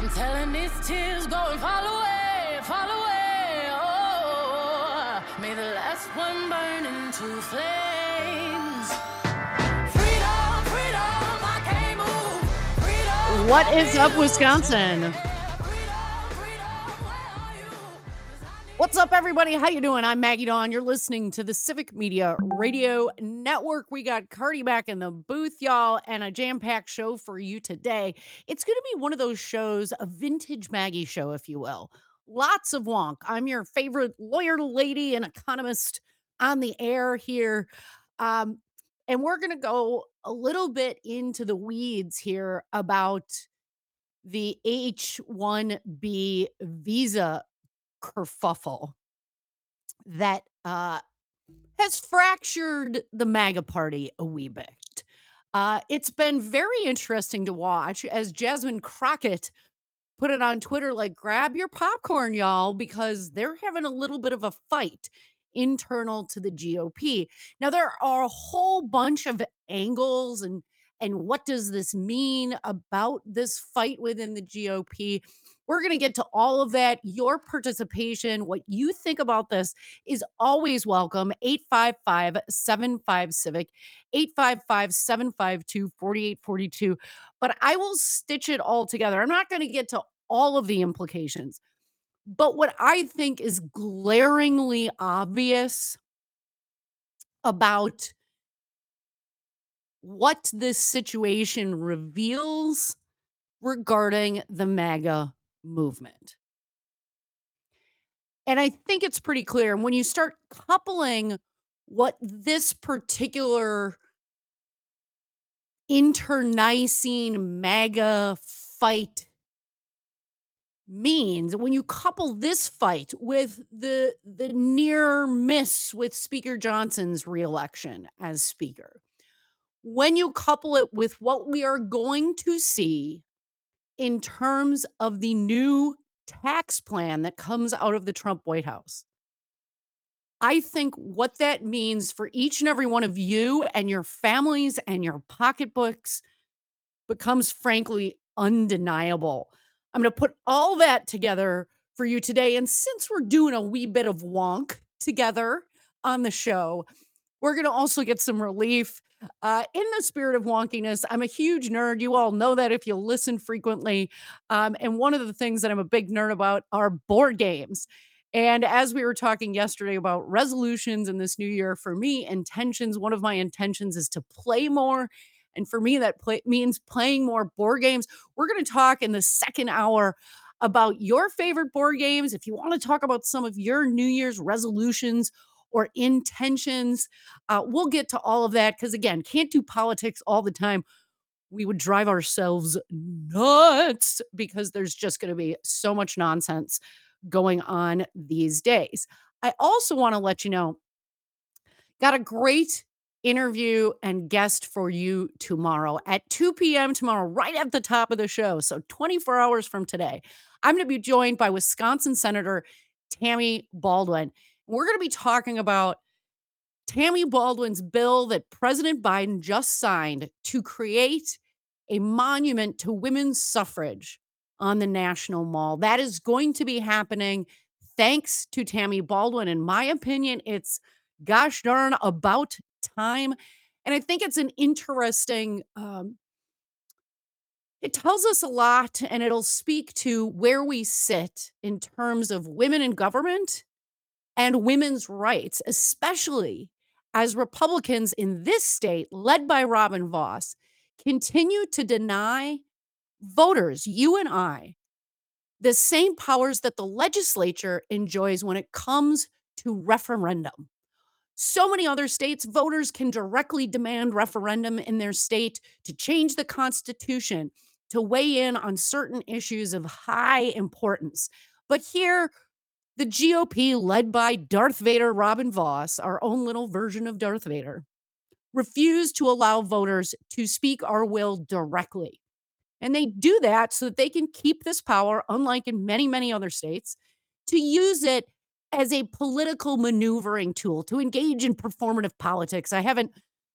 I'm telling these tears go and fall away, fall away. Oh, may the last one burn into flames. Freedom, freedom, I can't move. Freedom, What let is me up, loose. Wisconsin? Freedom, freedom, where are you? 'Cause I need What's up, everybody? How you doing? I'm Maggie Dawn. You're listening to the Civic Media Radio Network. We got Cardi back in the booth, y'all, and a jam-packed show for you today. It's going to be one of those shows, a vintage Maggie show, if you will. Lots of wonk. I'm your favorite lawyer lady and economist on the air here. Um, and we're going to go a little bit into the weeds here about the H-1B visa kerfuffle that has fractured the MAGA party a wee bit. It's been very interesting to watch as Jasmine Crockett put it on Twitter like, grab your popcorn, y'all, because they're having a little bit of a fight internal to the GOP. Now, there are a whole bunch of angles and what does this mean about this fight within the GOP? We're going to get to all of that. Your participation, what you think about this is always welcome. 855-75 Civic, 855-752-4842. But I will stitch it all together. I'm not going to get to all of the implications. But what I think is glaringly obvious about what this situation reveals regarding the MAGA movement. And I think it's pretty clear. And when you start coupling what this particular internecine MAGA fight means, when you couple this fight with the near miss with Speaker Johnson's reelection as speaker, when you couple it with what we are going to see in terms of the new tax plan that comes out of the Trump White House, I think what that means for each and every one of you and your families and your pocketbooks becomes frankly undeniable. I'm going to put all that together for you today. And since we're doing a wee bit of wonk together on the show, we're going to also get some relief. In the spirit of wonkiness, I'm a huge nerd. You all know that if you listen frequently. And one of the things that I'm a big nerd about are board games. And as we were talking yesterday about resolutions in this new year, for me, intentions, one of my intentions is to play more. And for me, that means playing more board games. We're going to talk in the second hour about your favorite board games. If you want to talk about some of your New Year's resolutions or intentions, we'll get to all of that because, again, can't do politics all the time. We would drive ourselves nuts because there's just going to be so much nonsense going on these days. I also want to let you know, got a great interview and guest for you tomorrow at 2 p.m. tomorrow, right at the top of the show. So 24 hours from today, I'm going to be joined by Wisconsin Senator Tammy Baldwin. We're going to be talking about Tammy Baldwin's bill that President Biden just signed to create a monument to women's suffrage on the National Mall. That is going to be happening thanks to Tammy Baldwin. In my opinion, it's gosh darn about time. And I think it's an interesting, it tells us a lot and it'll speak to where we sit in terms of women in government and women's rights, especially as Republicans in this state, led by Robin Voss, continue to deny voters, you and I, the same powers that the legislature enjoys when it comes to referendum. So many other states, voters can directly demand referendum in their state to change the Constitution, to weigh in on certain issues of high importance. But here, the GOP, led by Darth Vader Robin Voss, our own little version of Darth Vader, refused to allow voters to speak our will directly. And they do that so that they can keep this power, unlike in many, many other states, to use it as a political maneuvering tool, to engage in performative politics. I haven't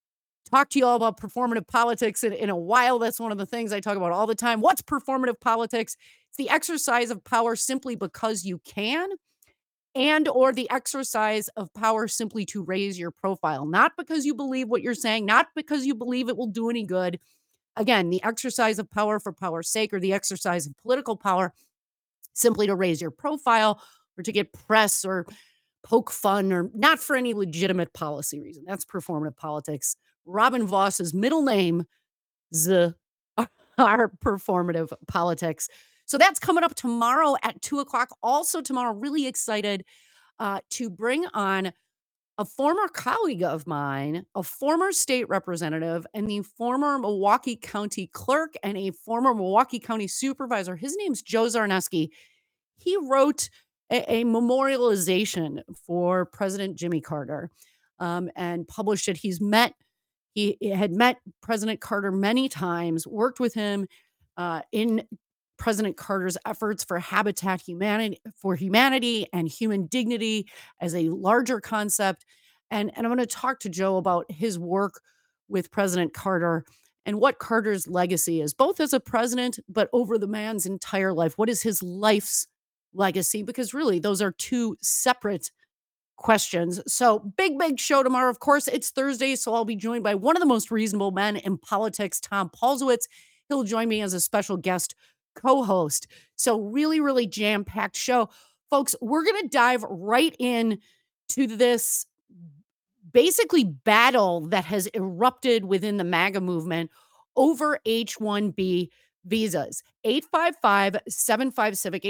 talk to you all about performative politics in a while. That's one of the things I talk about all the time. What's performative politics? It's the exercise of power simply because you can, and or the exercise of power simply to raise your profile, not because you believe what you're saying, not because you believe it will do any good. Again, the exercise of power for power's sake, or the exercise of political power simply to raise your profile or to get press or poke fun, or not for any legitimate policy reason. That's performative politics. Robin Voss's middle name, Z, are performative politics. So that's coming up tomorrow at 2 o'clock. Also, tomorrow, really excited to bring on a former colleague of mine, a former state representative, and the former Milwaukee County clerk and a former Milwaukee County supervisor. His name's Joe Zarneski. He wrote a memorialization for President Jimmy Carter, and published it. He had met President Carter many times, worked with him in President Carter's efforts for humanity and human dignity as a larger concept. And I'm going to talk to Joe about his work with President Carter and what Carter's legacy is, both as a president, but over the man's entire life. What is his life's legacy? Because really, those are two separate questions. So, big show tomorrow. Of course, it's Thursday, so I'll be joined by one of the most reasonable men in politics, Tom Paulsowitz. He'll join me as a special guest co-host. So, really jam-packed show. Folks, we're going to dive right in to this basically battle that has erupted within the MAGA movement over H-1B visas. 855-75-CIVIC,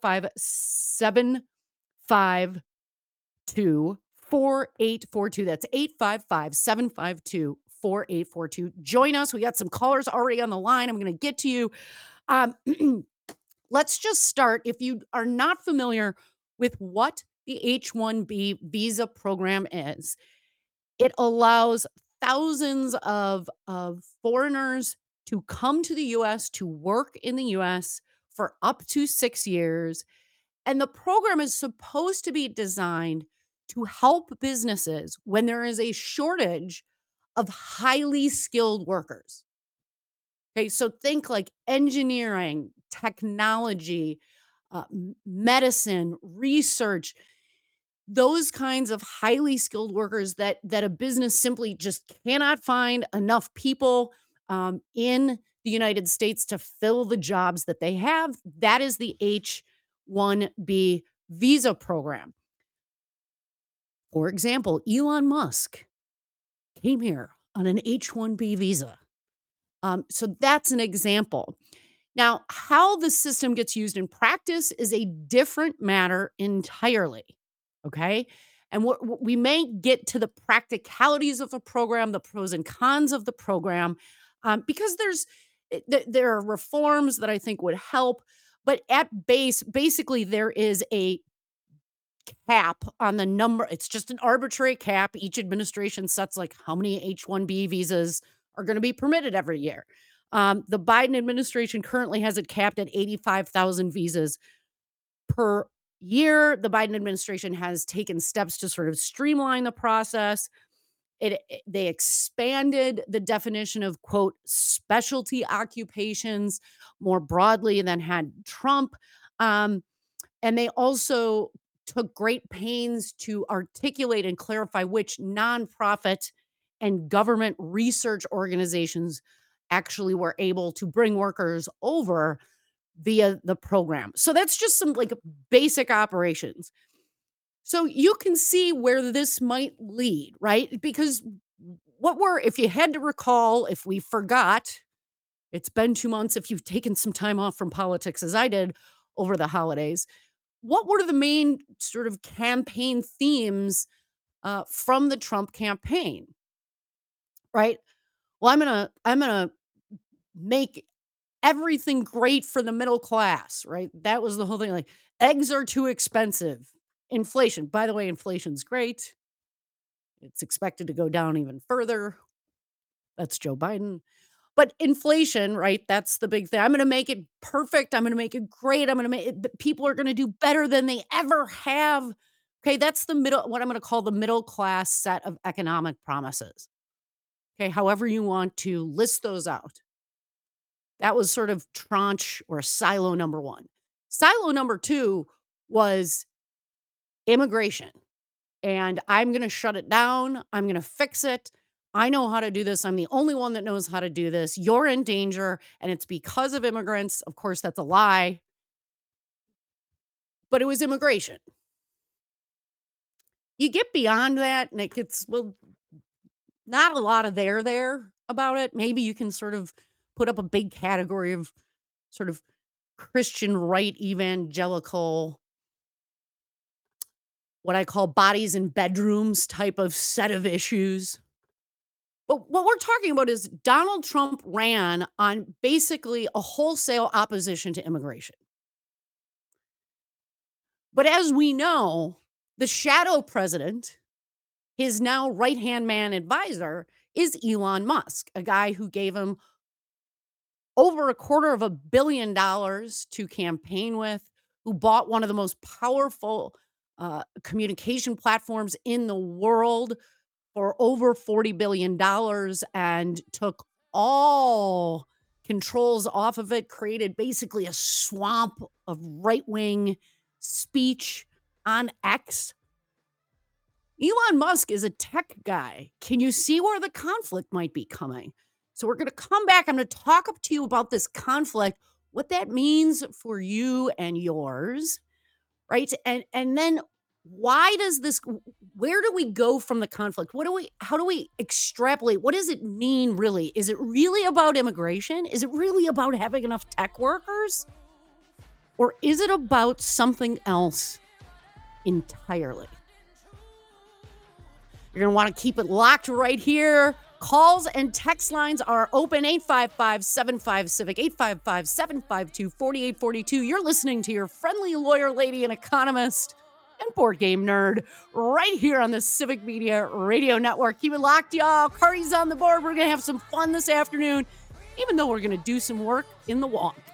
855-752-4842. That's 855-752-4842. Join us. We got some callers already on the line. I'm going to get to you. Let's just start. If you are not familiar with what the H-1B visa program is, it allows thousands of foreigners to come to the U.S. to work in the U.S. for up to 6 years. And the program is supposed to be designed to help businesses when there is a shortage of highly skilled workers. Okay, so think like engineering, technology, medicine, research, those kinds of highly skilled workers that a business simply just cannot find enough people in the United States to fill the jobs that they have. That is the H-1B visa program. For example, Elon Musk came here on an H-1B visa. So that's an example. Now, how the system gets used in practice is a different matter entirely. Okay. And we may get to the practicalities of a program, the pros and cons of the program, because there are reforms that I think would help. But at basically, there is a cap on the number. It's just an arbitrary cap. Each administration sets like how many H-1B visas are going to be permitted every year. The Biden administration currently has it capped at 85,000 visas per year. The Biden administration has taken steps to sort of streamline the process. They expanded the definition of, quote, specialty occupations more broadly than had Trump. And they also took great pains to articulate and clarify which nonprofit and government research organizations actually were able to bring workers over via the program. So that's just some like basic operations. So you can see where this might lead, right? Because if you had to recall, if we forgot, it's been 2 months, if you've taken some time off from politics as I did over the holidays, what were the main sort of campaign themes from the Trump campaign, right? Well, I'm gonna make everything great for the middle class, right? That was the whole thing. Like, eggs are too expensive. Inflation. By the way, inflation's great. It's expected to go down even further. That's Joe Biden. But inflation, right? That's the big thing. I'm going to make it perfect. I'm going to make it great. I'm going to make it, people are going to do better than they ever have. Okay, that's what I'm going to call the middle class set of economic promises. Okay, however you want to list those out. That was sort of tranche or silo number 1. Silo number 2 was immigration. And I'm gonna shut it down. I'm gonna fix it. I know how to do this. I'm the only one that knows how to do this. You're in danger, and it's because of immigrants. Of course, that's a lie, but it was immigration. You get beyond that, and it gets, well, not a lot of there about it. Maybe you can sort of put up a big category of sort of Christian right evangelical, what I call bodies in bedrooms type of set of issues. But what we're talking about is Donald Trump ran on basically a wholesale opposition to immigration. But as we know, the shadow president, his now right-hand man advisor, is Elon Musk, a guy who gave him over $250 million to campaign with, who bought one of the most powerful communication platforms in the world for over $40 billion and took all controls off of it, created basically a swamp of right-wing speech on X. Elon Musk is a tech guy. Can you see where the conflict might be coming? So we're going to come back. I'm going to talk up to you about this conflict, what that means for you and yours, right? And then why does this, where do we go from the conflict? How do we extrapolate? What does it mean really? Is it really about immigration? Is it really about having enough tech workers? Or is it about something else entirely? You're going to want to keep it locked right here. Calls and text lines are open. 855-75-CIVIC, 855-752-4842. You're listening to your friendly lawyer, lady, and economist and board game nerd right here on the Civic Media Radio Network. Keep it locked, y'all. Cardi's on the board. We're going to have some fun this afternoon, even though we're going to do some work in the walk.